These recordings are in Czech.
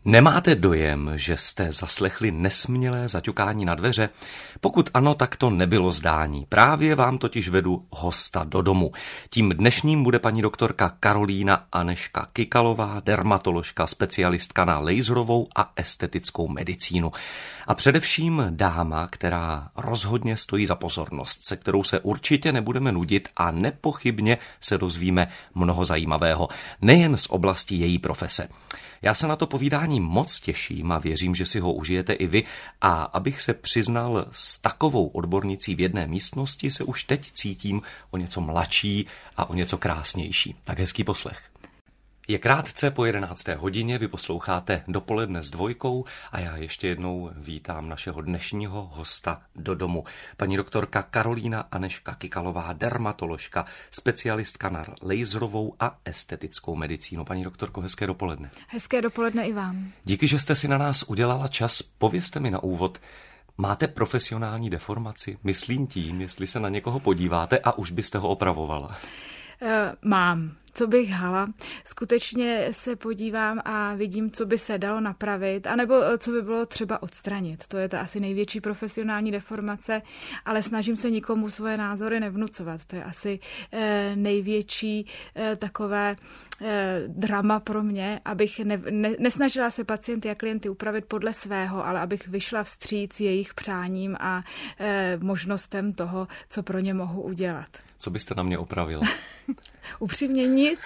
Nemáte dojem, že jste zaslechli nesmělé zaťukání na dveře? Pokud ano, tak to nebylo zdání. Právě vám totiž vedu hosta do domu. Tím dnešním bude paní doktorka Karolína Anežka Kykalová, dermatoložka, specialistka na laserovou a estetickou medicínu. A především dáma, která rozhodně stojí za pozornost, se kterou se určitě nebudeme nudit a nepochybně se dozvíme mnoho zajímavého, nejen z oblasti její profese. Já se na to povídání moc těším a věřím, že si ho užijete i vy, a abych se přiznal, s takovou odbornicí v jedné místnosti se už teď cítím o něco mladší a o něco krásnější. Tak hezký poslech. Je krátce po 11. hodině, vy posloucháte Dopoledne s Dvojkou a já ještě jednou vítám našeho dnešního hosta do domu. Paní doktorka Karolína Anežka Kykalová, dermatoložka, specialistka na laserovou a estetickou medicínu. Paní doktorko, hezké dopoledne. Hezké dopoledne i vám. Díky, že jste si na nás udělala čas. Povězte mi na úvod, máte profesionální deformaci? Myslím tím, jestli se na někoho podíváte a už byste ho opravovala. Mám. Co bych hala? Skutečně se podívám a vidím, co by se dalo napravit, anebo co by bylo třeba odstranit. To je ta asi největší profesionální deformace, ale snažím se nikomu svoje názory nevnucovat. To je asi největší takové drama pro mě, abych nesnažila se pacienty a klienty upravit podle svého, ale abych vyšla vstříc jejich přáním a možnostem toho, co pro ně mohu udělat. Co byste na mě opravila? Upřímně nic.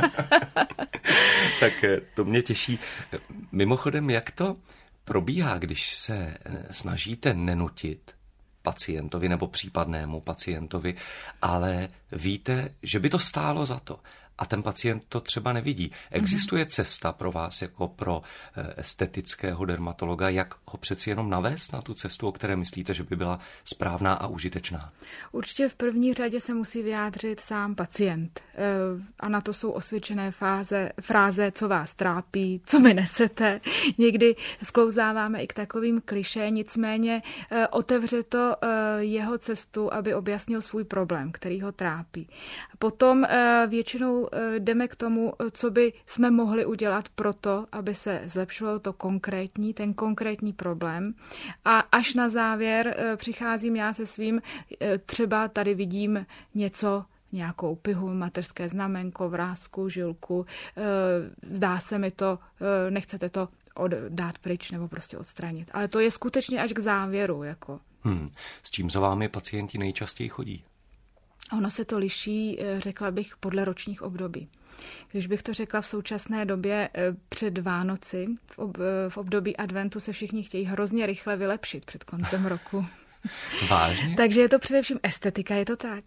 Tak to mě těší. Mimochodem, jak to probíhá, když se snažíte nenutit pacientovi nebo případnému pacientovi, ale víte, že by to stálo za to a ten pacient to třeba nevidí. Existuje cesta pro vás jako pro estetického dermatologa, jak ho přeci jenom navést na tu cestu, o které myslíte, že by byla správná a užitečná? Určitě v první řadě se musí vyjádřit sám pacient. A na to jsou osvědčené fráze, co vás trápí, co mi nesete. Někdy sklouzáváme i k takovým klišé, nicméně otevře to jeho cestu, aby objasnil svůj problém, který ho trápí. Potom většinou jdeme k tomu, co by jsme mohli udělat pro to, aby se zlepšilo ten konkrétní problém. A až na závěr přicházím já se svým, třeba tady vidím nějakou pihu, mateřské znamenko, vrásku, žilku, zdá se mi to, nechcete to dát pryč nebo prostě odstranit. Ale to je skutečně až k závěru. S čím za vámi pacienti nejčastěji chodí? Ono se to liší, řekla bych, podle ročních období. Když bych to řekla v současné době před Vánoci, v období adventu se všichni chtějí hrozně rychle vylepšit před koncem roku. Vážně? Takže je to především estetika, je to tak.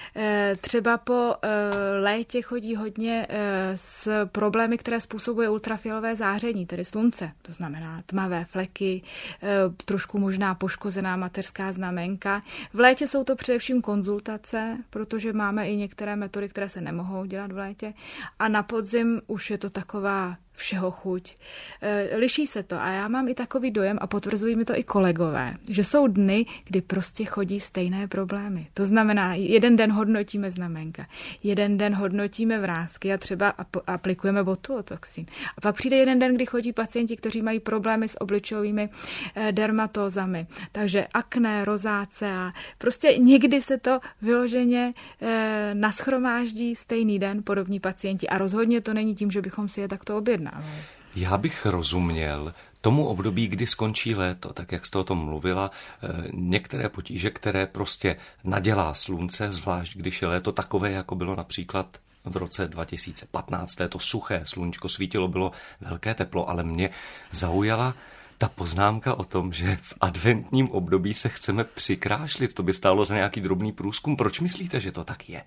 Třeba po létě chodí hodně s problémy, které způsobuje ultrafialové záření, tedy slunce. To znamená tmavé fleky, trošku možná poškozená mateřská znamenka. V létě jsou to především konzultace, protože máme i některé metody, které se nemohou dělat v létě. A na podzim už je to taková všeho chuť. Liší se to a já mám i takový dojem a potvrzují mi to i kolegové, že jsou dny, kdy prostě chodí stejné problémy. To znamená, jeden den hodnotíme znamenka, jeden den hodnotíme vrásky a třeba aplikujeme botulotoxin. A pak přijde jeden den, kdy chodí pacienti, kteří mají problémy s obličejovými dermatózami. Takže akné, rozácea. Prostě někdy se to vyloženě nashromáždí stejný den podobní pacienti a rozhodně to není tím, že bychom si je takto objednali. Já bych rozuměl tomu období, kdy skončí léto, tak jak jste o tom mluvila, některé potíže, které prostě nadělá slunce, zvlášť když je léto takové, jako bylo například v roce 2015, to suché sluníčko svítilo, bylo velké teplo, ale mě zaujala ta poznámka o tom, že v adventním období se chceme přikrášlit. To by stálo za nějaký drobný průzkum. Proč myslíte, že to tak je?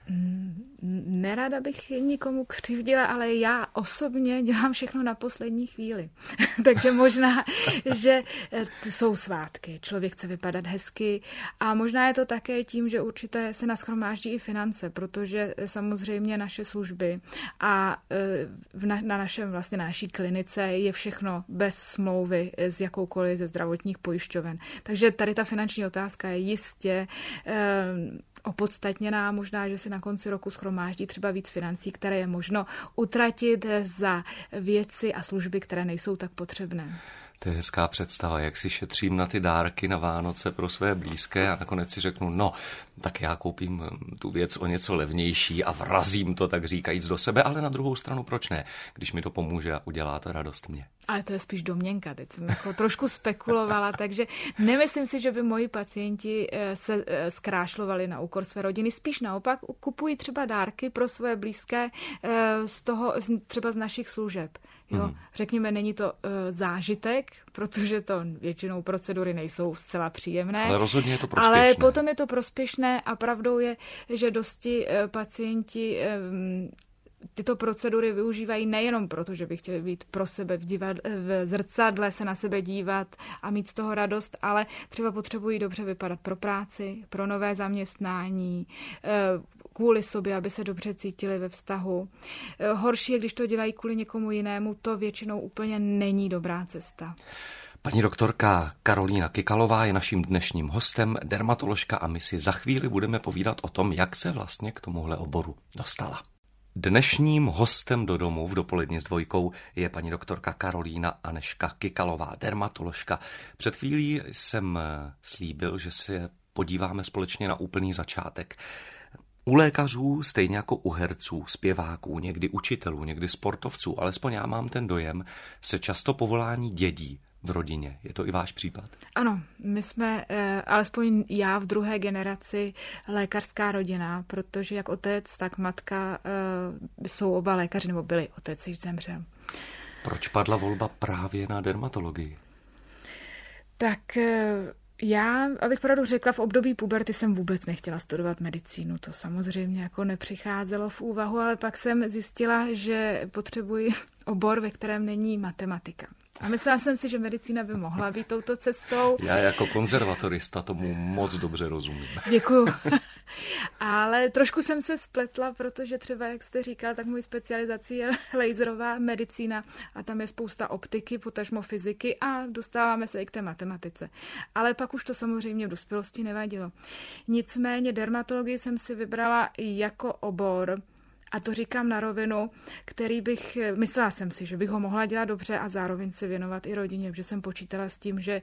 Nerada bych nikomu křivdila, ale já osobně dělám všechno na poslední chvíli. Takže možná, že jsou svátky, člověk chce vypadat hezky a možná je to také tím, že určitě se nashromáždí i finance, protože samozřejmě naše služby a na naší klinice je všechno bez smlouvy s jakoukoliv ze zdravotních pojišťoven. Takže tady ta finanční otázka je jistě opodstatněná, možná, že si na konci roku shromáždí třeba víc financí, které je možno utratit za věci a služby, které nejsou tak potřebné. To je hezká představa, jak si šetřím na ty dárky na Vánoce pro své blízké a nakonec si řeknu, no, tak já koupím tu věc o něco levnější a vrazím to, tak říkajíc, do sebe, ale na druhou stranu proč ne, když mi to pomůže a udělá to radost mě. Ale to je spíš domněnka, teď jsem jako trošku spekulovala, takže nemyslím si, že by moji pacienti se zkrášlovali na úkor své rodiny, spíš naopak kupují třeba dárky pro své blízké třeba z našich služeb. Jo? Řekněme, není to zážitek, protože to většinou procedury nejsou zcela příjemné. Ale rozhodně je to prospěšné. Ale potom je to prospěšné a pravdou je, že dosti pacienti tyto procedury využívají nejenom proto, že by chtěli být pro sebe v zrcadle, se na sebe dívat a mít z toho radost, ale třeba potřebují dobře vypadat pro práci, pro nové zaměstnání, kvůli sobě, aby se dobře cítili ve vztahu. Horší je, když to dělají kvůli někomu jinému, to většinou úplně není dobrá cesta. Paní doktorka Karolína Kykalová je naším dnešním hostem, dermatoložka, a my si za chvíli budeme povídat o tom, jak se vlastně k tomuhle oboru dostala. Dnešním hostem do domu v Dopoledni s dvojkou je paní doktorka Karolína Anežka Kykalová, dermatoložka. Před chvílí jsem slíbil, že se podíváme společně na úplný začátek. U lékařů, stejně jako u herců, zpěváků, někdy učitelů, někdy sportovců, alespoň já mám ten dojem, se často povolání dědí v rodině. Je to i váš případ? Ano, my jsme, alespoň já v druhé generaci, lékařská rodina, protože jak otec, tak matka jsou oba lékaři, nebo byli, otec již zemřel. Proč padla volba právě na dermatologii? Tak já, abych pravdu řekla, v období puberty jsem vůbec nechtěla studovat medicínu. To samozřejmě jako nepřicházelo v úvahu, ale pak jsem zjistila, že potřebuji obor, ve kterém není matematika. A myslela jsem si, že medicína by mohla být touto cestou. Já jako konzervatorista tomu moc dobře rozumím. Děkuju. Ale trošku jsem se spletla, protože třeba, jak jste říkal, tak mojí specializací je laserová medicína a tam je spousta optiky, potažmo fyziky a dostáváme se i k té matematice. Ale pak už to samozřejmě v dospělosti nevadilo. Nicméně dermatologii jsem si vybrala jako obor, a to říkám na rovinu, myslela jsem si, že bych ho mohla dělat dobře a zároveň se věnovat i rodině, protože jsem počítala s tím, že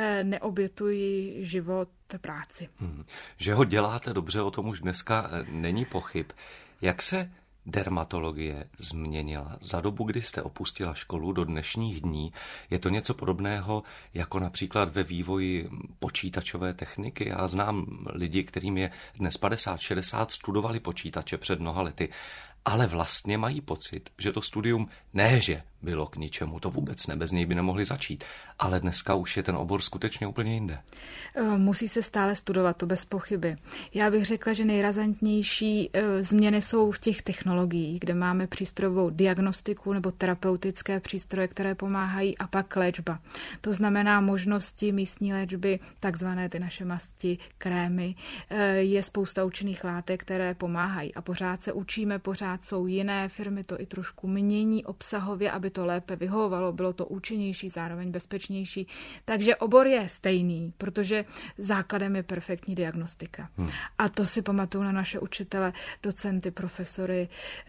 neobětuji život práci. Že ho děláte dobře, o tom už dneska není pochyb. Jak se dermatologie změnila za dobu, kdy jste opustila školu do dnešních dní? Je to něco podobného jako například ve vývoji počítačové techniky? Já znám lidi, kterým je dnes 50-60, studovali počítače před mnoha lety, ale vlastně mají pocit, že to studium ne, že bylo k ničemu, to vůbec ne, bez něj by nemohli začít, ale dneska už je ten obor skutečně úplně jinde. Musí se stále studovat, to bez pochyby. Já bych řekla, že nejrazantnější změny jsou v těch technologiích, kde máme přístrojovou diagnostiku nebo terapeutické přístroje, které pomáhají, a pak léčba. To znamená možnosti místní léčby, takzvané ty naše masti, krémy. Je spousta účinných látek, které pomáhají a pořád se učíme, pořád jsou jiné firmy, to i trošku mění obsahově, aby to lépe vyhovovalo, bylo to účinnější, zároveň bezpečnější. Takže obor je stejný, protože základem je perfektní diagnostika. A to si pamatuju na naše učitele, docenty, profesory,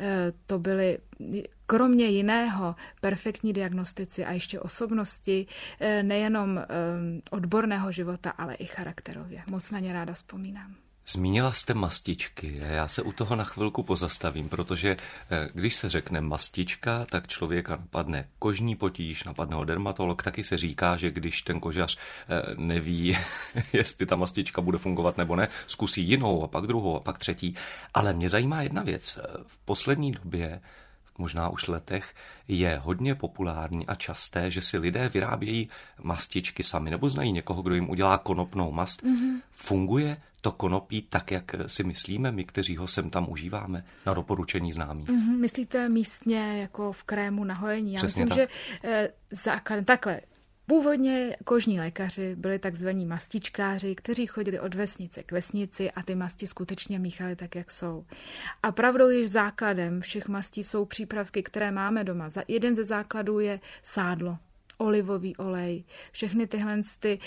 to byly kromě jiného perfektní diagnostici a ještě osobnosti, nejenom odborného života, ale i charakterově. Moc na ně ráda vzpomínám. Zmínila jste mastičky. Já se u toho na chvilku pozastavím, protože když se řekne mastička, tak člověka napadne kožní potíž, napadne ho dermatolog. Taky se říká, že když ten kožař neví, jestli ta mastička bude fungovat nebo ne, zkusí jinou a pak druhou a pak třetí. Ale mě zajímá jedna věc. V poslední době, možná už letech, je hodně populární a časté, že si lidé vyrábějí mastičky sami nebo znají někoho, kdo jim udělá konopnou mast. Funguje to konopí tak, jak si myslíme my, kteří ho sem tam užíváme, na doporučení známých? Myslíte místně jako v krému na hojení? Já Přesně myslím, tak. Že základem takhle. Původně kožní lékaři byli takzvaní mastičkáři, kteří chodili od vesnice k vesnici a ty masti skutečně míchali tak, jak jsou. A pravdou je, že základem všech mastí jsou přípravky, které máme doma. Jeden ze základů je sádlo. olivový olej, všechny tyhle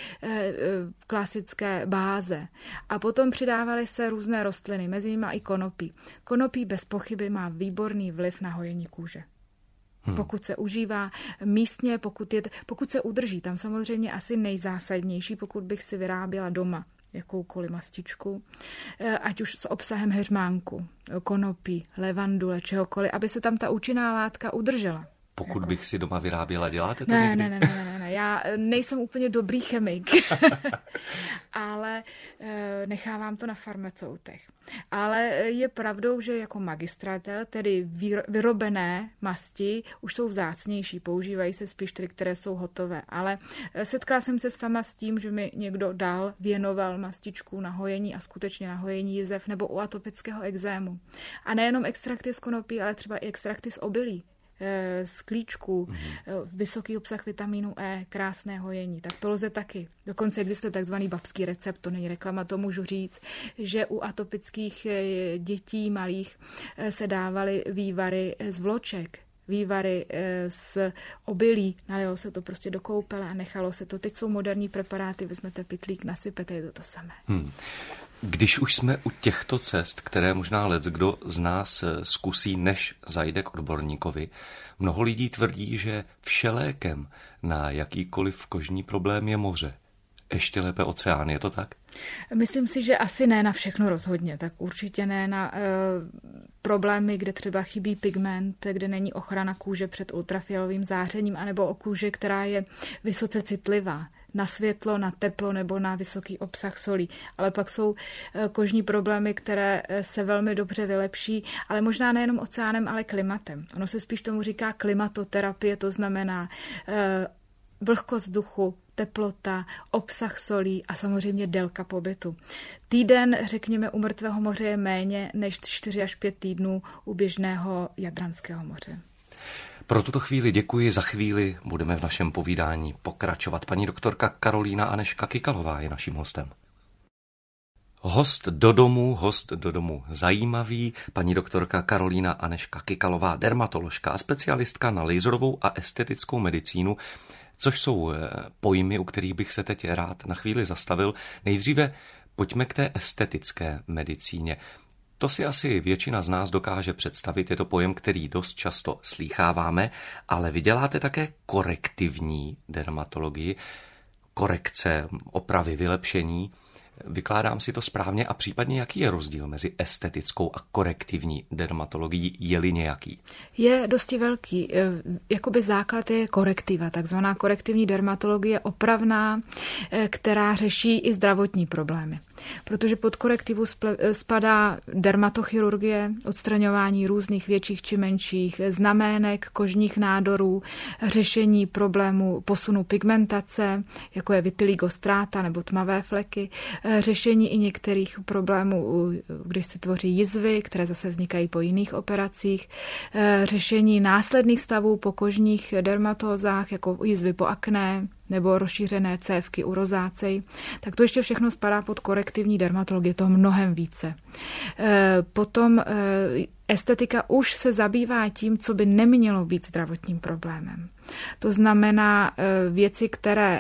klasické báze. A potom přidávaly se různé rostliny, mezi nimi i konopí. Konopí bez pochyby má výborný vliv na hojení kůže. Pokud se užívá místně, pokud se udrží, tam samozřejmě asi nejzásadnější, pokud bych si vyráběla doma jakoukoliv mastičku, ať už s obsahem heřmánku, konopí, levandule, čehokoliv, aby se tam ta účinná látka udržela. Pokud bych si doma vyráběla, děláte to někdy? Ne. Já nejsem úplně dobrý chemik, ale nechávám to na farmaceutech. Ale je pravdou, že jako magistratel, tedy vyrobené masti, už jsou vzácnější, používají se spíš ty, které jsou hotové. Ale setkala jsem se sama s tím, že mi někdo věnoval mastičku na hojení a skutečně na hojení jizev nebo u atopického ekzému. A nejenom extrakty z konopí, ale třeba i extrakty z obilí, z klíčků, vysoký obsah vitamínu E, krásné hojení. Tak to lze taky. Dokonce existuje takzvaný babský recept, to není reklama, to můžu říct, že u atopických dětí malých se dávaly vývary z vloček, vývary z obilí, nalilo se to prostě do koupele a nechalo se to. Teď jsou moderní preparáty, vezmete pytlík, nasypete, je to samé. Když už jsme u těchto cest, které možná leckdo z nás zkusí, než zajde k odborníkovi, mnoho lidí tvrdí, že všelékem na jakýkoliv kožní problém je moře. Ještě lépe oceán, je to tak? Myslím si, že asi ne na všechno rozhodně, tak určitě ne na problémy, kde třeba chybí pigment, kde není ochrana kůže před ultrafialovým zářením, anebo o kůži, která je vysoce citlivá na světlo, na teplo nebo na vysoký obsah solí. Ale pak jsou kožní problémy, které se velmi dobře vylepší, ale možná nejenom oceánem, ale klimatem. Ono se spíš tomu říká klimatoterapie, to znamená vlhkost vzduchu, teplota, obsah solí a samozřejmě délka pobytu. Týden, řekněme, u mrtvého moře je méně než 4 až 5 týdnů u běžného Jadranského moře. Pro tuto chvíli děkuji, za chvíli budeme v našem povídání pokračovat. Paní doktorka Karolína Anežka Kykalová je naším hostem. Host do domu zajímavý, paní doktorka Karolína Anežka Kykalová, dermatoložka a specialistka na laserovou a estetickou medicínu, což jsou pojmy, u kterých bych se teď rád na chvíli zastavil. Nejdříve pojďme k té estetické medicíně. To si asi většina z nás dokáže představit, je to pojem, který dost často slýcháváme, ale vy děláte také korektivní dermatologii, korekce, opravy, vylepšení. Vykládám si to správně a případně jaký je rozdíl mezi estetickou a korektivní dermatologií, je-li nějaký? Je dosti velký. Jakoby základ je korektiva, takzvaná korektivní dermatologie opravná, která řeší i zdravotní problémy. Protože pod korektivu spadá dermatochirurgie, odstraňování různých větších či menších znamének, kožních nádorů, řešení problémů posunu pigmentace, jako je vitiligostrata nebo tmavé fleky, řešení i některých problémů, když se tvoří jizvy, které zase vznikají po jiných operacích, řešení následných stavů po kožních dermatózách, jako jizvy po akné, nebo rozšířené cévky u rozácej, tak to ještě všechno spadá pod korektivní dermatologii, to mnohem více. Potom estetika už se zabývá tím, co by nemělo být zdravotním problémem. To znamená věci, které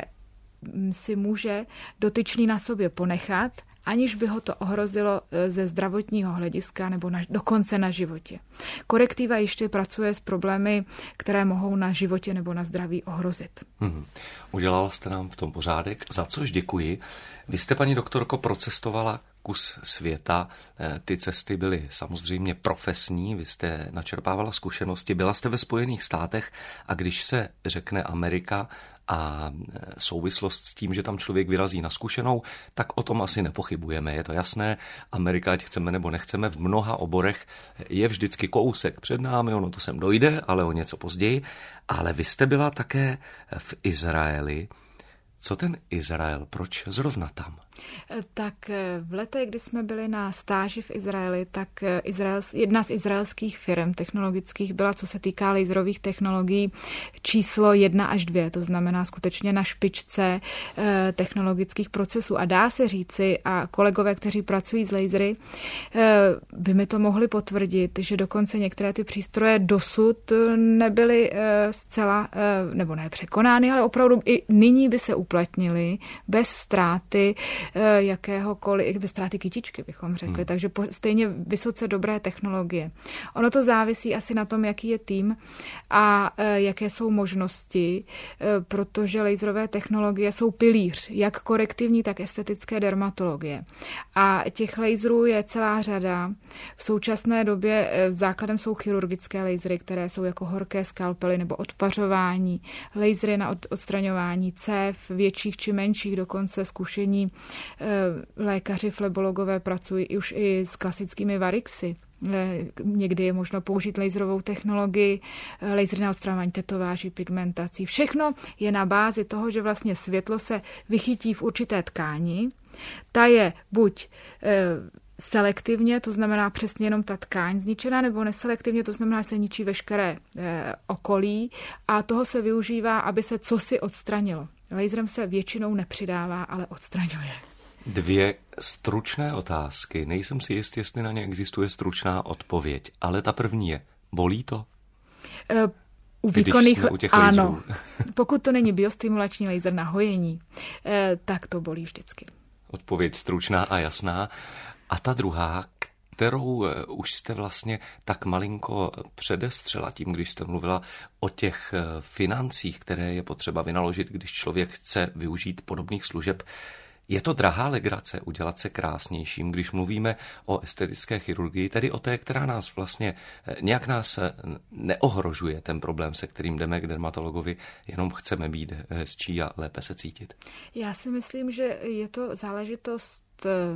si může dotyčný na sobě ponechat, aniž by ho to ohrozilo ze zdravotního hlediska nebo dokonce na životě. Korektiva ještě pracuje s problémy, které mohou na životě nebo na zdraví ohrozit. Udělala jste nám v tom pořádek, za což děkuji. Vy jste, paní doktorko, procestovala kus světa. Ty cesty byly samozřejmě profesní, vy jste načerpávala zkušenosti, byla jste ve Spojených státech a když se řekne Amerika a souvislost s tím, že tam člověk vyrazí na zkušenou, tak o tom asi nepochybujeme. Je to jasné, Amerika, ať chceme nebo nechceme, v mnoha oborech je vždycky kousek před námi, ono to sem dojde, ale o něco později. Ale vy jste byla také v Izraeli, Co ten Izrael? Proč zrovna tam? Tak v letech, kdy jsme byli na stáži v Izraeli, tak jedna z izraelských firm technologických byla, co se týká laserových technologií, číslo 1 až 2, to znamená skutečně na špičce technologických procesů. A dá se říci, a kolegové, kteří pracují s lasery, by mi to mohli potvrdit, že dokonce některé ty přístroje dosud nebyly zcela, nebo ne překonány, ale opravdu i nyní by se uplatnily bez ztráty jakéhokoliv, bez ztráty kytičky, bychom řekli. Takže stejně vysoce dobré technologie. Ono to závisí asi na tom, jaký je tým a jaké jsou možnosti, protože laserové technologie jsou pilíř, jak korektivní, tak estetické dermatologie. A těch laserů je celá řada. V současné době základem jsou chirurgické lasery, které jsou jako horké skalpely nebo odpařování, lasery na odstraňování cév, větších či menších, dokonce zkušení lékaři flebologové pracují už i s klasickými varixy. Někdy je možno použít laserovou technologii, laser na odstraňování tetováží, pigmentací. Všechno je na bázi toho, že vlastně světlo se vychytí v určité tkáni. Ta je buď selektivně, to znamená přesně jenom ta tkáň zničená, nebo neselektivně, to znamená, že se ničí veškeré okolí a toho se využívá, aby se cosi odstranilo. Laserem se většinou nepřidává, ale odstraňuje. 2 stručné otázky. Nejsem si jist, jestli na ně existuje stručná odpověď, ale ta první je, bolí to? U výkonných ano. Pokud to není biostimulační laser na hojení, tak to bolí vždycky. Odpověď stručná a jasná. A ta druhá, kterou už jste vlastně tak malinko předestřela tím, když jste mluvila o těch financích, které je potřeba vynaložit, když člověk chce využít podobných služeb. Je to drahá legrace udělat se krásnějším, když mluvíme o estetické chirurgii, tedy o té, která nás vlastně nějak nás neohrožuje, ten problém, se kterým jdeme k dermatologovi, jenom chceme být hezčí a lépe se cítit? Já si myslím, že je to záležitost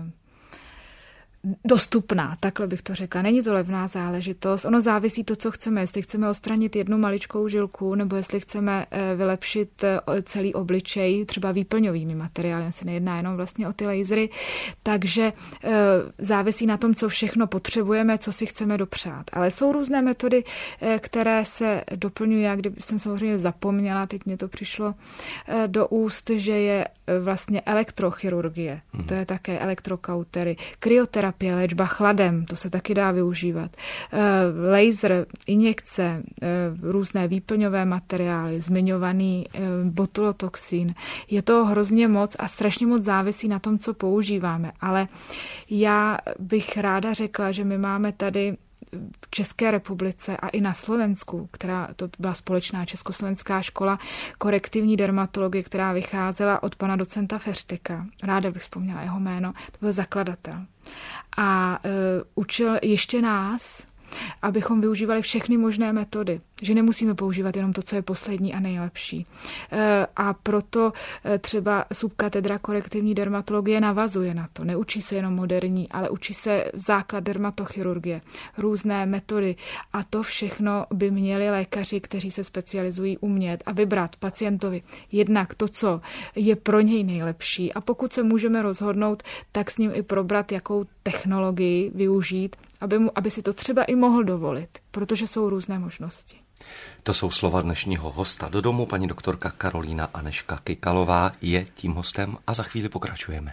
dostupná, takhle bych to řekla. Není to levná záležitost. Ono závisí to, co chceme. Jestli chceme odstranit jednu maličkou žilku, nebo jestli chceme vylepšit celý obličej, třeba výplňovými materiály. Se nejedná jenom vlastně o ty lasery. Takže závisí na tom, co všechno potřebujeme, co si chceme dopřát. Ale jsou různé metody, které se doplňují. Já když jsem samozřejmě zapomněla, teď mě to přišlo do úst, že je vlastně elektrochirurgie. To je také elektrokautery, kryoterapie, léčba chladem, to se taky dá využívat. Laser, injekce, různé výplňové materiály, zmiňovaný botulotoxin. Je to hrozně moc a strašně moc závisí na tom, co používáme. Ale já bych ráda řekla, že my máme tady v České republice a i na Slovensku, která to byla společná československá škola korektivní dermatologie, která vycházela od pana docenta Feřteka. Ráda bych vzpomněla jeho jméno, to byl zakladatel. A učil ještě nás, abychom využívali všechny možné metody, že nemusíme používat jenom to, co je poslední a nejlepší. A proto třeba subkatedra korektivní dermatologie navazuje na to. Neučí se jenom moderní, ale učí se základ dermatochirurgie, různé metody a to všechno by měli lékaři, kteří se specializují, umět a vybrat pacientovi jednak to, co je pro něj nejlepší a pokud se můžeme rozhodnout, tak s ním i probrat, jakou technologii využít, aby si to třeba i mohl dovolit, protože jsou různé možnosti. To jsou slova dnešního hosta do domu. Paní doktorka Karolína Anežka Kykalová je tím hostem a za chvíli pokračujeme.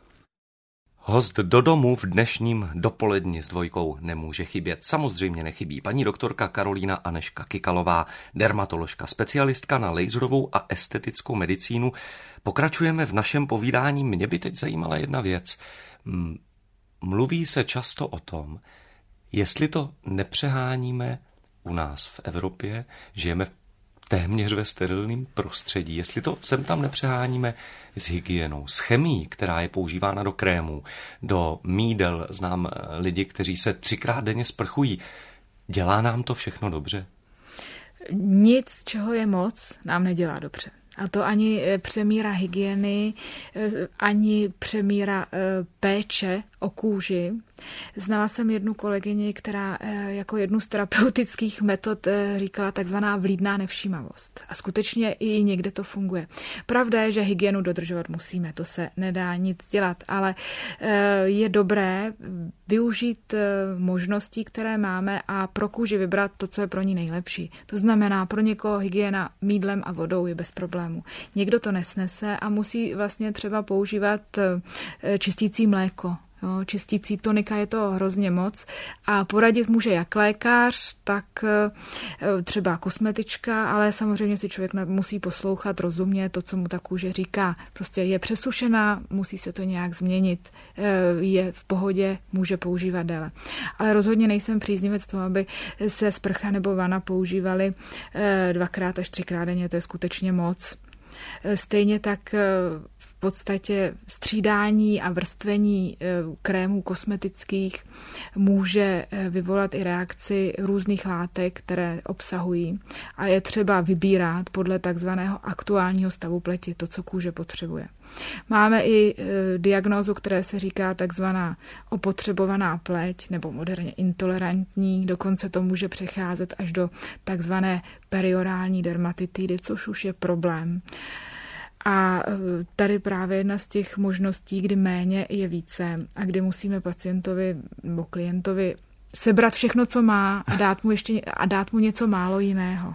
Host do domu v dnešním dopoledni s dvojkou nemůže chybět. Samozřejmě nechybí paní doktorka Karolína Anežka Kykalová, dermatoložka, specialistka na laserovou a estetickou medicínu. Pokračujeme v našem povídání. Mě by teď zajímala jedna věc. Mluví se často o tom, jestli to nepřeháníme u nás v Evropě, žijeme téměř ve sterilním prostředí, jestli to sem tam nepřeháníme s hygienou, s chemií, která je používána do krémů, do mídel. Znám lidi, kteří se 3krát denně sprchují. Dělá nám to všechno dobře? Nic, čeho je moc, nám nedělá dobře. A to ani přemíra hygieny, ani přemíra péče o kůži. Znala jsem jednu kolegyni, která jako jednu z terapeutických metod říkala takzvaná vlídná nevšímavost. A skutečně i někde to funguje. Pravda je, že hygienu dodržovat musíme, to se nedá nic dělat, ale je dobré využít možností, které máme a pro kůži vybrat to, co je pro ní nejlepší. To znamená, pro někoho hygiena mýdlem a vodou je bez problému. Někdo to nesnese a musí vlastně třeba používat čistící mléko. Jo, čistící tonika je to hrozně moc a poradit může jak lékař, tak třeba kosmetička, ale samozřejmě si člověk musí poslouchat rozumně to, co mu ta kůže říká. Prostě je přesušená, musí se to nějak změnit, je v pohodě, může používat déle. Ale rozhodně nejsem příznivec toho, aby se sprcha nebo vana používaly 2x až 3x denně, to je skutečně moc. Stejně tak v podstatě střídání a vrstvení krémů kosmetických může vyvolat i reakci různých látek, které obsahují a je třeba vybírat podle takzvaného aktuálního stavu pleti, to, co kůže potřebuje. Máme i diagnózu, které se říká takzvaná opotřebovaná pleť nebo moderně intolerantní, dokonce to může přecházet až do takzvané periorální dermatitidy, což už je problém. A tady právě jedna z těch možností, kdy méně je více a kdy musíme pacientovi nebo klientovi sebrat všechno, co má a dát mu něco málo jiného.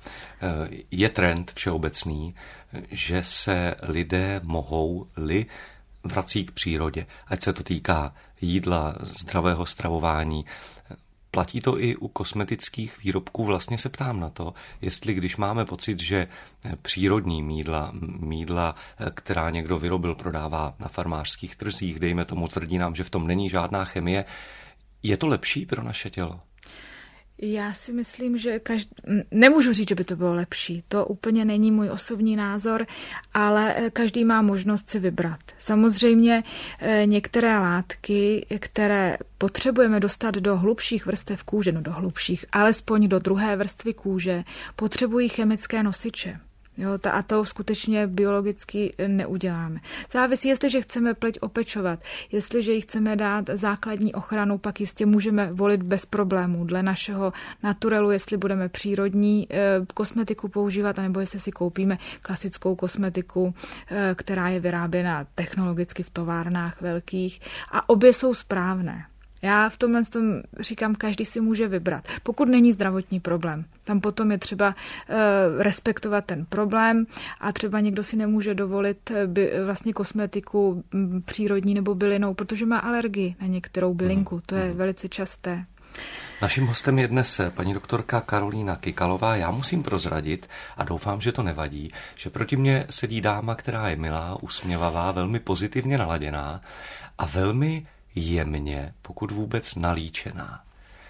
Je trend všeobecný, že se lidé mohou-li vrací k přírodě, ať se to týká jídla, zdravého stravování. Platí to i u kosmetických výrobků. Vlastně se ptám na to, jestli když máme pocit, že přírodní mýdla, která někdo vyrobil, prodává na farmářských trzích, dejme tomu, tvrdí nám, že v tom není žádná chemie, je to lepší pro naše tělo? Já si myslím, že nemůžu říct, že by to bylo lepší. To úplně není můj osobní názor, ale každý má možnost si vybrat. Samozřejmě některé látky, které potřebujeme dostat do hlubších vrstev kůže, do hlubších, alespoň do druhé vrstvy kůže, potřebují chemické nosiče. Jo, a to skutečně biologicky neuděláme. Závisí, jestliže chceme pleť opečovat, jestliže jí chceme dát základní ochranu, pak jistě můžeme volit bez problémů dle našeho naturelu, jestli budeme přírodní kosmetiku používat, anebo jestli si koupíme klasickou kosmetiku, která je vyráběna technologicky v továrnách velkých. A obě jsou správné. Já v tomhle říkám, každý si může vybrat. Pokud není zdravotní problém, tam potom je třeba respektovat ten problém a třeba někdo si nemůže dovolit vlastně kosmetiku přírodní nebo bylinou, protože má alergii na některou bylinku. To je velice časté. Naším hostem je dnes paní doktorka Karolína Kykalová. Já musím prozradit, a doufám, že to nevadí, že proti mně sedí dáma, která je milá, usměvavá, velmi pozitivně naladěná a velmi jemně, pokud vůbec nalíčená.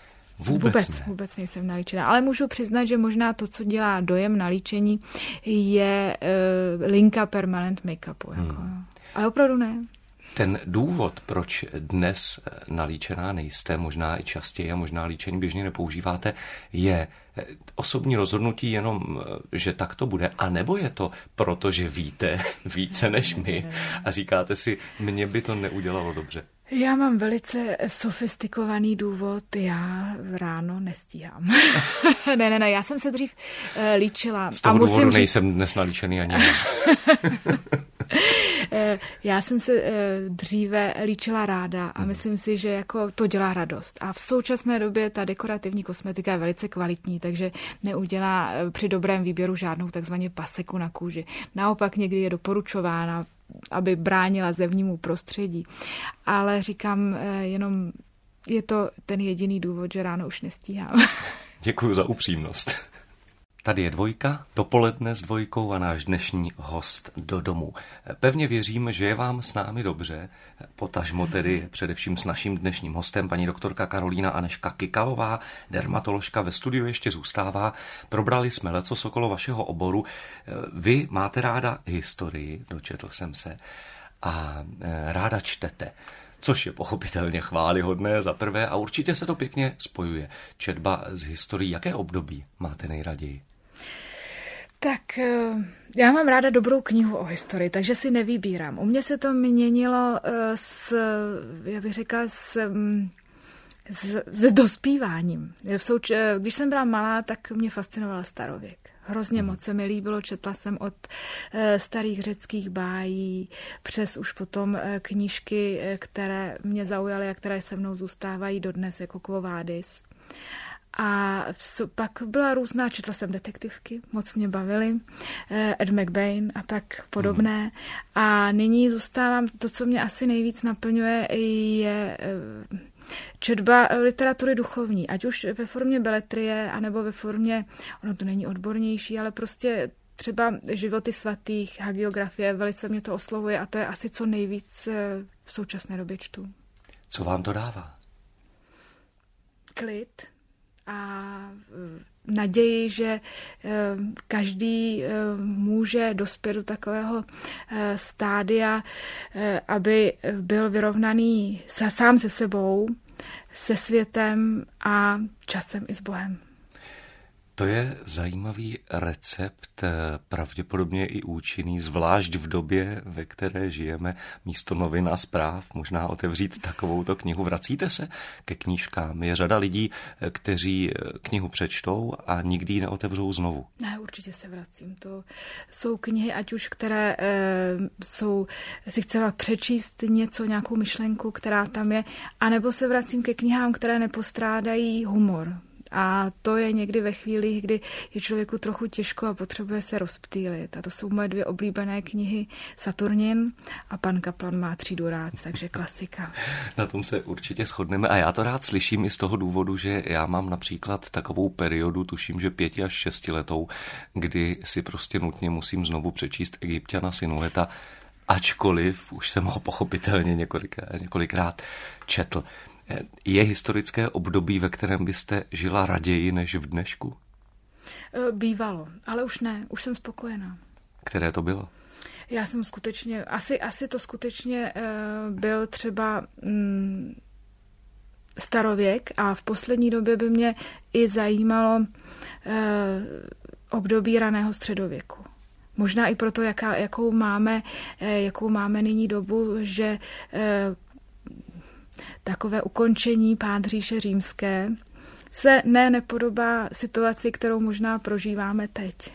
Vůbec nejsem nalíčená, ale můžu přiznat, že možná to, co dělá dojem na líčení, je linka permanent make-upu. Jako. Ale opravdu ne. Ten důvod, proč dnes nalíčená nejste, možná i častěji a možná líčení běžně nepoužíváte, je osobní rozhodnutí jenom, že tak to bude, anebo je to proto, že víte více než my a říkáte si, mně by to neudělalo dobře? Já mám velice sofistikovaný důvod, já ráno nestíhám. Ne, já jsem se dřív líčila. Z toho důvodu nejsem dnes nalíčený ani já. Já jsem se dříve líčila ráda a myslím si, že jako to dělá radost. A v současné době ta dekorativní kosmetika je velice kvalitní, takže neudělá při dobrém výběru žádnou takzvaně paseku na kůži. Naopak někdy je doporučována, aby bránila zevnímu prostředí. Ale říkám, jenom je to ten jediný důvod, že ráno už nestíhám. Děkuji za upřímnost. Tady je Dvojka, dopoledne s Dvojkou a náš dnešní host do domu. Pevně věřím, že je vám s námi dobře, potažmo tedy především s naším dnešním hostem, paní doktorka Karolína Anežka Kykalová, dermatoložka, ve studiu ještě zůstává. Probrali jsme lecos okolo vašeho oboru. Vy máte ráda historii, dočetl jsem se, a ráda čtete, což je pochopitelně chvályhodné za prvé a určitě se to pěkně spojuje. Četba z historií, jaké období máte nejraději? Tak já mám ráda dobrou knihu o historii, takže si nevybírám. U mě se to měnilo já bych řekla, s dospíváním. Když jsem byla malá, tak mě fascinoval starověk. Hrozně moc se mi líbilo, četla jsem od starých řeckých bájí přes už potom knížky, které mě zaujaly a které se mnou zůstávají dodnes, jako Quo Vadis. A pak byla různá, četla jsem detektivky, moc mě bavily, Ed McBain a tak podobné. A nyní zůstávám, to, co mě asi nejvíc naplňuje, je četba literatury duchovní, ať už ve formě beletrie, anebo ve formě, ono to není odbornější, ale prostě třeba životy svatých, hagiografie, velice mě to oslovuje a to je asi co nejvíc v současné době čtu. Co vám to dává? Klid a naději, že každý může dospět do takového stádia, aby byl vyrovnaný sám se sebou, se světem a časem i s Bohem. To je zajímavý recept, pravděpodobně i účinný, zvlášť v době, ve které žijeme, místo novin a zpráv, možná otevřít takovouto knihu. Vracíte se ke knížkám? Je řada lidí, kteří knihu přečtou a nikdy ji neotevřou znovu. Ne, určitě se vracím. To jsou knihy, ať už které si chce přečíst něco, nějakou myšlenku, která tam je, anebo se vracím ke knihám, které nepostrádají humor. A to je někdy ve chvíli, kdy je člověku trochu těžko a potřebuje se rozptýlit. A to jsou moje 2 oblíbené knihy Saturnin a Pan Kaplan má třídu rád, takže klasika. Na tom se určitě shodneme a já to rád slyším i z toho důvodu, že já mám například takovou periodu, tuším, že 5 až 6 letou, kdy si prostě nutně musím znovu přečíst Egypťana Sinuheta, ačkoliv už jsem ho pochopitelně několikrát četl. Je historické období, ve kterém byste žila raději než v dnešku? Bývalo, ale už ne, už jsem spokojená. Které to bylo? Já jsem skutečně, asi to skutečně byl třeba starověk a v poslední době by mě i zajímalo období raného středověku. Možná i proto, jakou máme nyní dobu, že takové ukončení pádříše římské se nepodobá situaci, kterou možná prožíváme teď.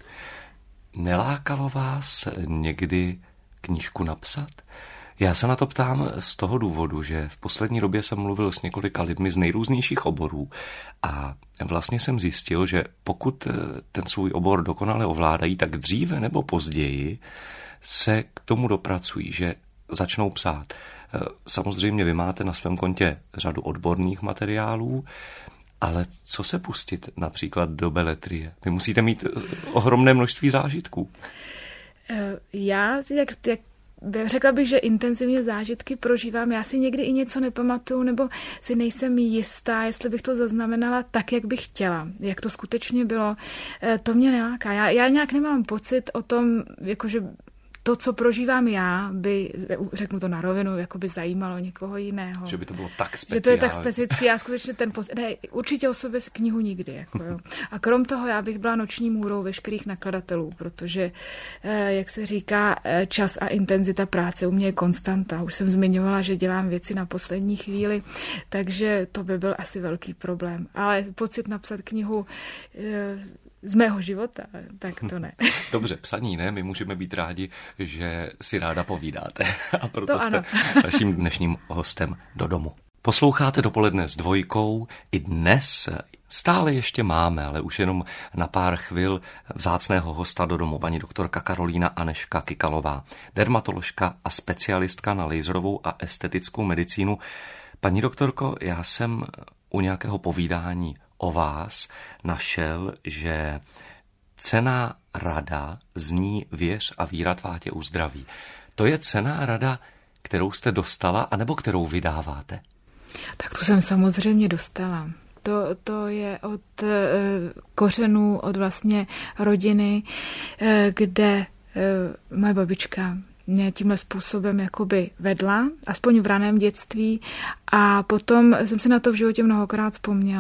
Nelákalo vás někdy knížku napsat? Já se na to ptám z toho důvodu, že v poslední době jsem mluvil s několika lidmi z nejrůznějších oborů a vlastně jsem zjistil, že pokud ten svůj obor dokonale ovládají, tak dříve nebo později se k tomu dopracují, že začnou psát. Samozřejmě vy máte na svém kontě řadu odborných materiálů, ale co se pustit například do beletrie? Vy musíte mít ohromné množství zážitků. Já, řekla bych, že intenzivně zážitky prožívám. Já si někdy i něco nepamatuju, nebo si nejsem jistá, jestli bych to zaznamenala tak, jak bych chtěla. Jak to skutečně bylo, to mě neláká. Já nějak nemám pocit o tom, jakože to, co prožívám já, by, řeknu to na rovinu, jako by zajímalo někoho jiného. Že by to bylo tak speciální. Že to je tak specifický, já skutečně určitě o sobě knihu nikdy. Jako jo. A krom toho já bych byla noční můrou veškerých nakladatelů, protože, jak se říká, čas a intenzita práce u mě je konstanta. Už jsem zmiňovala, že dělám věci na poslední chvíli, takže to by byl asi velký problém. Ale pocit napsat knihu z mého života, tak to ne. Dobře, psaní ne, my můžeme být rádi, že si ráda povídáte. A proto jste naším dnešním hostem do domu. Posloucháte Dopoledne s Dvojkou. I dnes stále ještě máme, ale už jenom na pár chvil vzácného hosta do domu, paní doktorka Karolína Anežka Kykalová, dermatoložka a specialistka na laserovou a estetickou medicínu. Paní doktorko, já jsem u nějakého povídání o vás našel, že cenná rada zní věř a víra tvá tě uzdraví. To je cenná rada, kterou jste dostala, anebo kterou vydáváte? Tak to jsem samozřejmě dostala. To je od kořenů, od vlastně rodiny, kde moje babička mě tímhle způsobem jakoby vedla, aspoň v raném dětství, a potom jsem se na to v životě mnohokrát vzpomněla.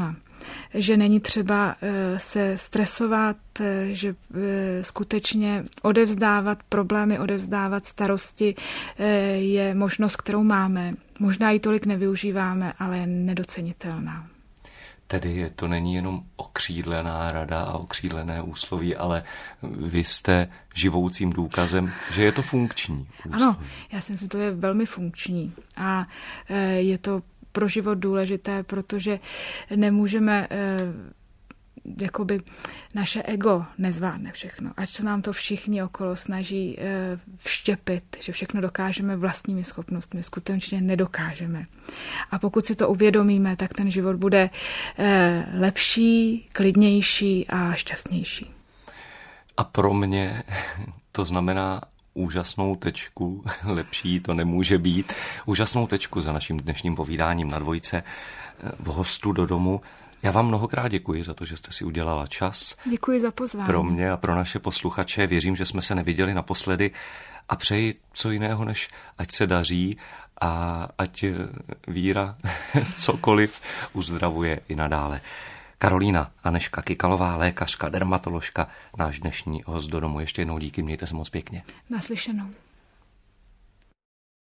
že není třeba se stresovat, že skutečně odevzdávat problémy, odevzdávat starosti je možnost, kterou máme. Možná ji tolik nevyužíváme, ale je nedocenitelná. Tedy to není jenom okřídlená rada a okřídlené úsloví, ale vy jste živoucím důkazem, že je to funkční úsloví. Ano, já si myslím, že to je velmi funkční a je to pro život důležité, protože nemůžeme, jakoby naše ego nezvládne všechno. Ať se nám to všichni okolo snaží vštěpit, že všechno dokážeme vlastními schopnostmi, skutečně nedokážeme. A pokud si to uvědomíme, tak ten život bude lepší, klidnější a šťastnější. A pro mě to znamená úžasnou tečku, lepší to nemůže být, úžasnou tečku za naším dnešním povídáním na Dvojce v Hostu do domu. Já vám mnohokrát děkuji za to, že jste si udělala čas. Děkuji za pozvání. Pro mě a pro naše posluchače. Věřím, že jsme se neviděli naposledy a přeji co jiného, než ať se daří a ať víra v cokoliv uzdravuje i nadále. Karolína Anežka Kykalová, lékařka, dermatoložka, náš dnešní host do domu. Ještě jednou díky, mějte se moc pěkně. Naslyšenou.